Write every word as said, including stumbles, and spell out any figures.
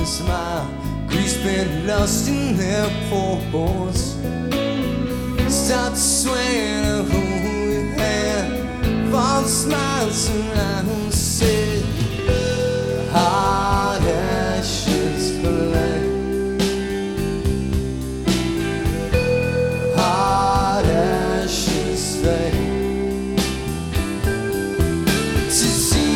and smile. Grease been lost in their pores. Stop swaying and hold your hand. False smiles surround